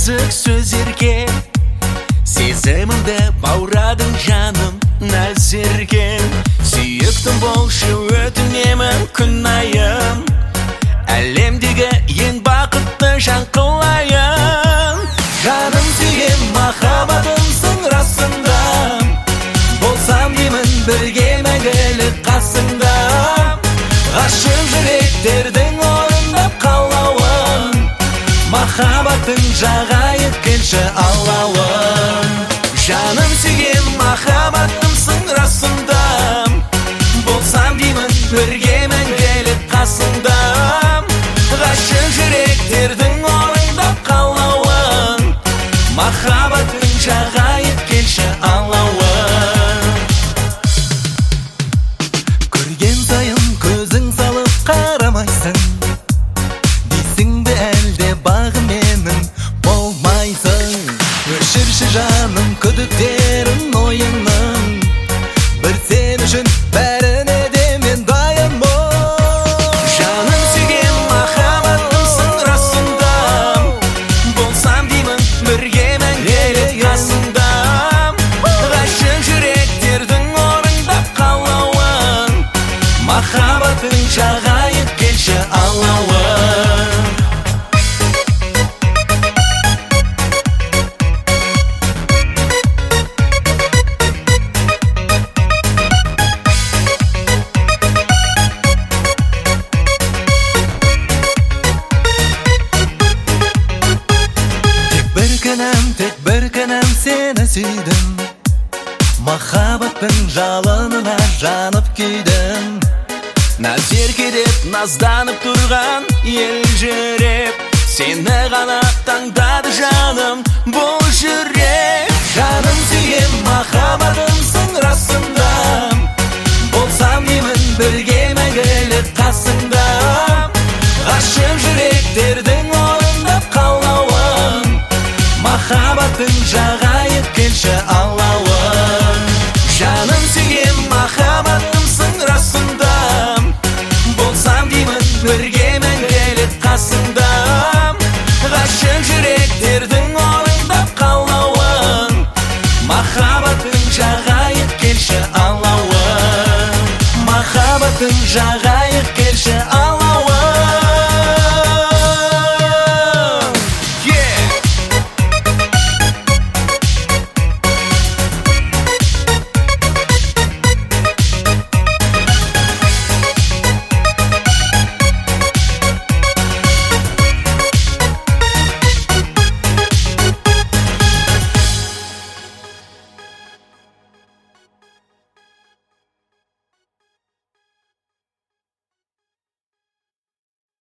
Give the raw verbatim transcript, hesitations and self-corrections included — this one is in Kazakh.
нәзік сөздерге, сезімімді баурадың жаным нәзерге. Сүйіктім болшы өтінемін күн айым, әлемдегі ең бақытты жан қылайын. Жаным сүйген махаббатымсың расында, болсам деймін бірге мәңгілік қасыңда. Ғашық жүректердің орындап қалауын, махаббаттың жағайып келші алауын. Жаным сүйген махаббатымсың расында, болсам деймін бірге мәңгілік қасыңда. Ғашық жүректердің орындап қалауын, махаббаттың жағайып келші алауын. Көрген сайын көзің салып қарамайсың, дейсің бе әлде бағым менің болмайсың. Өшірші жаным күдіктерін ойыңның, бір сен үшін бәріне де мен дайынмын. Жаным сүйген махаббатымсың расында, болсам деймін бірге мәңгілік қасыңда. Ғашық жүректердің орындап қалауын, махаббаттың жағайып келші алауын. Тек бір күнім сені сүйдім, махаббаттың жалынына жанып күйдім. Назерке деп назданып тұрған ел жүрек, сені ғана таңдады жаным бұл жүрек. Жаным сүйген махаббатымсың расында, болсам деймін бірге мәңгілік қасыңда. Ғашық жүректердің орындап қалауын, махаббаттың жағайып келші алауын. Жаным сүйген махаббатымсың расында, болсам деймін бірге мәңгілік қасыңда. Ғашық жүректердің орындап қалауын, махаббаттың жағайып келші алауын. Махаббаттың жағайып келші алауын.